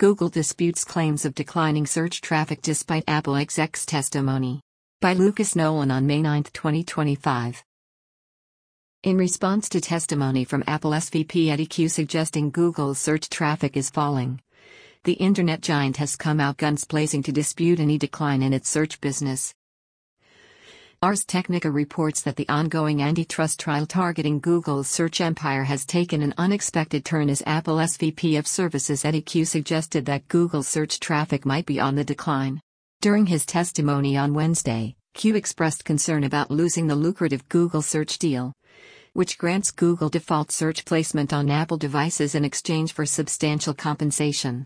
Google disputes claims of declining search traffic despite Apple exec's testimony. By Lucas Nolan on May 9, 2025. In response to testimony from Apple SVP Eddy Cue suggesting Google's search traffic is falling, the internet giant has come out guns blazing to dispute any decline in its search business. Ars Technica reports that the ongoing antitrust trial targeting Google's search empire has taken an unexpected turn as Apple SVP of Services Eddy Cue suggested that Google's search traffic might be on the decline. During his testimony on Wednesday, Cue expressed concern about losing the lucrative Google search deal, which grants Google default search placement on Apple devices in exchange for substantial compensation.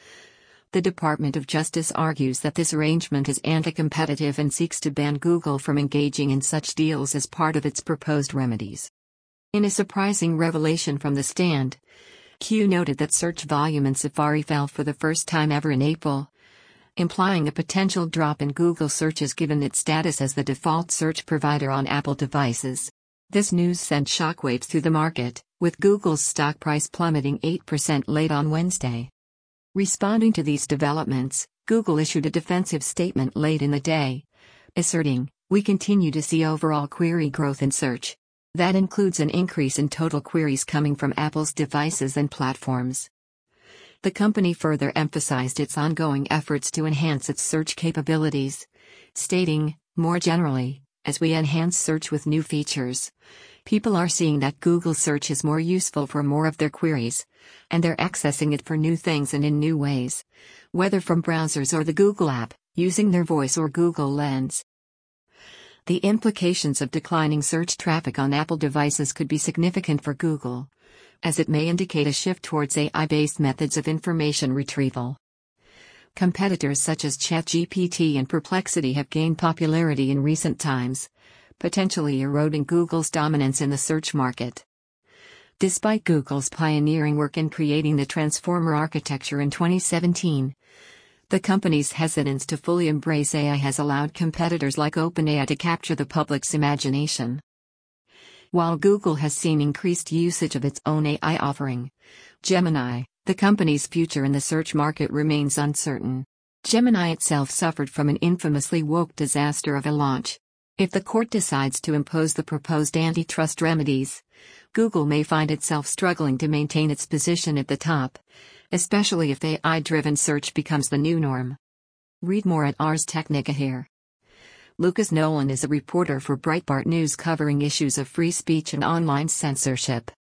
The Department of Justice argues that this arrangement is anti-competitive and seeks to ban Google from engaging in such deals as part of its proposed remedies. In a surprising revelation from the stand, Cue noted that search volume in Safari fell for the first time ever in April, implying a potential drop in Google searches given its status as the default search provider on Apple devices. This news sent shockwaves through the market, with Google's stock price plummeting 8% late on Wednesday. Responding to these developments, Google issued a defensive statement late in the day, asserting, "We continue to see overall query growth in search. That includes an increase in total queries coming from Apple's devices and platforms." The company further emphasized its ongoing efforts to enhance its search capabilities, stating, "More generally, as we enhance search with new features, people are seeing that Google search is more useful for more of their queries, and they're accessing it for new things and in new ways, whether from browsers or the Google app, using their voice or Google Lens." The implications of declining search traffic on Apple devices could be significant for Google, as it may indicate a shift towards AI-based methods of information retrieval. Competitors such as ChatGPT and Perplexity have gained popularity in recent times, potentially eroding Google's dominance in the search market. Despite Google's pioneering work in creating the Transformer architecture in 2017, the company's hesitance to fully embrace AI has allowed competitors like OpenAI to capture the public's imagination. While Google has seen increased usage of its own AI offering, Gemini, the company's future in the search market remains uncertain. Gemini itself suffered from an infamously woke disaster of a launch. If the court decides to impose the proposed antitrust remedies, Google may find itself struggling to maintain its position at the top, especially if AI-driven search becomes the new norm. Read more at Ars Technica here. Lucas Nolan is a reporter for Breitbart News covering issues of free speech and online censorship.